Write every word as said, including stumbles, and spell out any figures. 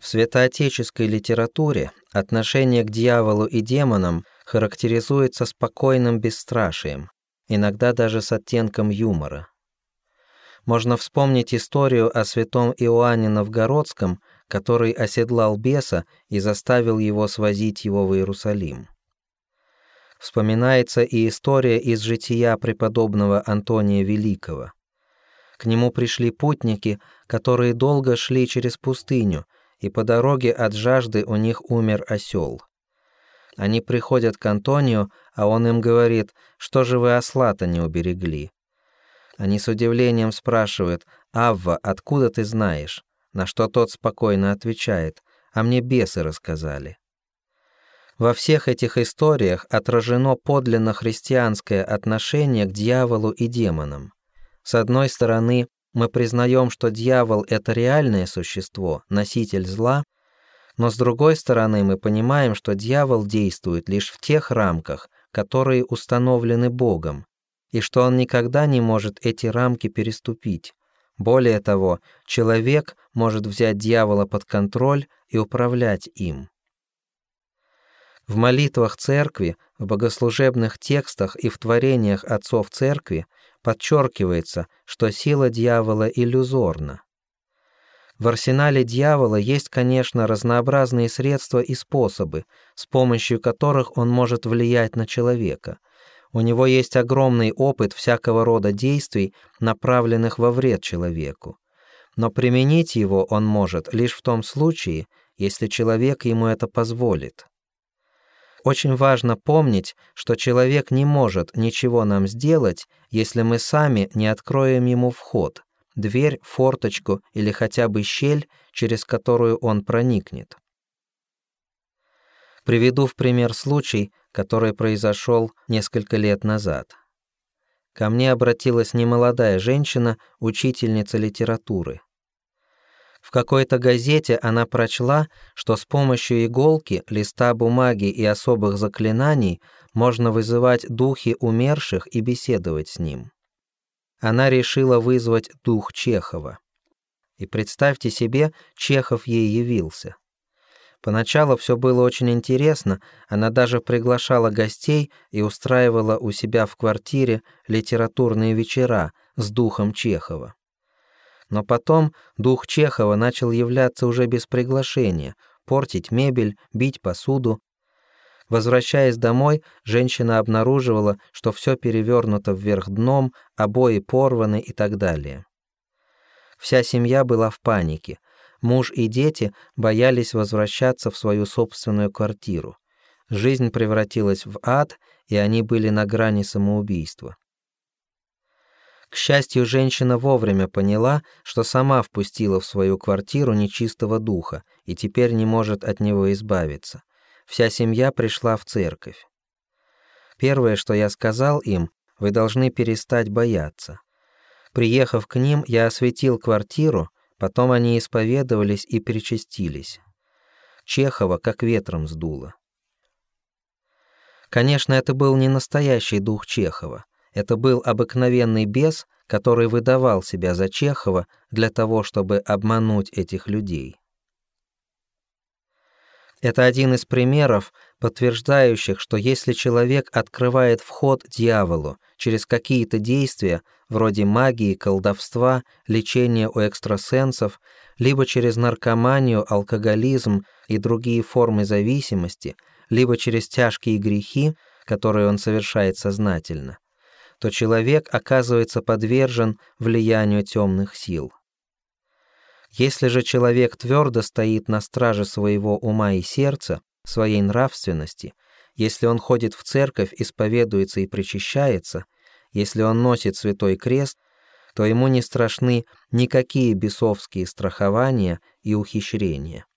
В святоотеческой литературе отношение к дьяволу и демонам характеризуется спокойным бесстрашием, иногда даже с оттенком юмора. Можно вспомнить историю о святом Иоанне Новгородском, который оседлал беса и заставил его свозить его в Иерусалим. Вспоминается и история из жития преподобного Антония Великого. К нему пришли путники, которые долго шли через пустыню, и по дороге от жажды у них умер осел. Они приходят к Антонию, а он им говорит: «Что же вы осла-то не уберегли?» Они с удивлением спрашивают: «Авва, откуда ты знаешь?» На что тот спокойно отвечает: «А мне бесы рассказали». Во всех этих историях отражено подлинно христианское отношение к дьяволу и демонам. С одной стороны, мы признаем, что дьявол — это реальное существо, носитель зла, но с другой стороны мы понимаем, что дьявол действует лишь в тех рамках, которые установлены Богом, и что он никогда не может эти рамки переступить. Более того, человек может взять дьявола под контроль и управлять им. В молитвах церкви, в богослужебных текстах и в творениях отцов церкви подчеркивается, что сила дьявола иллюзорна. В арсенале дьявола есть, конечно, разнообразные средства и способы, с помощью которых он может влиять на человека. У него есть огромный опыт всякого рода действий, направленных во вред человеку. Но применить его он может лишь в том случае, если человек ему это позволит. Очень важно помнить, что человек не может ничего нам сделать, если мы сами не откроем ему вход, дверь, форточку или хотя бы щель, через которую он проникнет. Приведу в пример случай, который произошел несколько лет назад. Ко мне обратилась немолодая женщина, учительница литературы. В какой-то газете она прочла, что с помощью иголки, листа бумаги и особых заклинаний можно вызывать духи умерших и беседовать с ним. Она решила вызвать дух Чехова. И представьте себе, Чехов ей явился. Поначалу все было очень интересно, она даже приглашала гостей и устраивала у себя в квартире литературные вечера с духом Чехова. Но потом дух Чехова начал являться уже без приглашения, портить мебель, бить посуду. Возвращаясь домой, женщина обнаруживала, что все перевернуто вверх дном, обои порваны и так далее. Вся семья была в панике. Муж и дети боялись возвращаться в свою собственную квартиру. Жизнь превратилась в ад, и они были на грани самоубийства. К счастью, женщина вовремя поняла, что сама впустила в свою квартиру нечистого духа и теперь не может от него избавиться. Вся семья пришла в церковь. Первое, что я сказал им: вы должны перестать бояться. Приехав к ним, я осветил квартиру, потом они исповедовались и причастились. Чехова как ветром сдуло. Конечно, это был не настоящий дух Чехова. Это был обыкновенный бес, который выдавал себя за Чехова для того, чтобы обмануть этих людей. Это один из примеров, подтверждающих, что если человек открывает вход дьяволу через какие-то действия, вроде магии, колдовства, лечения у экстрасенсов, либо через наркоманию, алкоголизм и другие формы зависимости, либо через тяжкие грехи, которые он совершает сознательно, то человек оказывается подвержен влиянию темных сил. Если же человек твердо стоит на страже своего ума и сердца, своей нравственности, если он ходит в церковь, исповедуется и причащается, если он носит святой крест, то ему не страшны никакие бесовские страхования и ухищрения.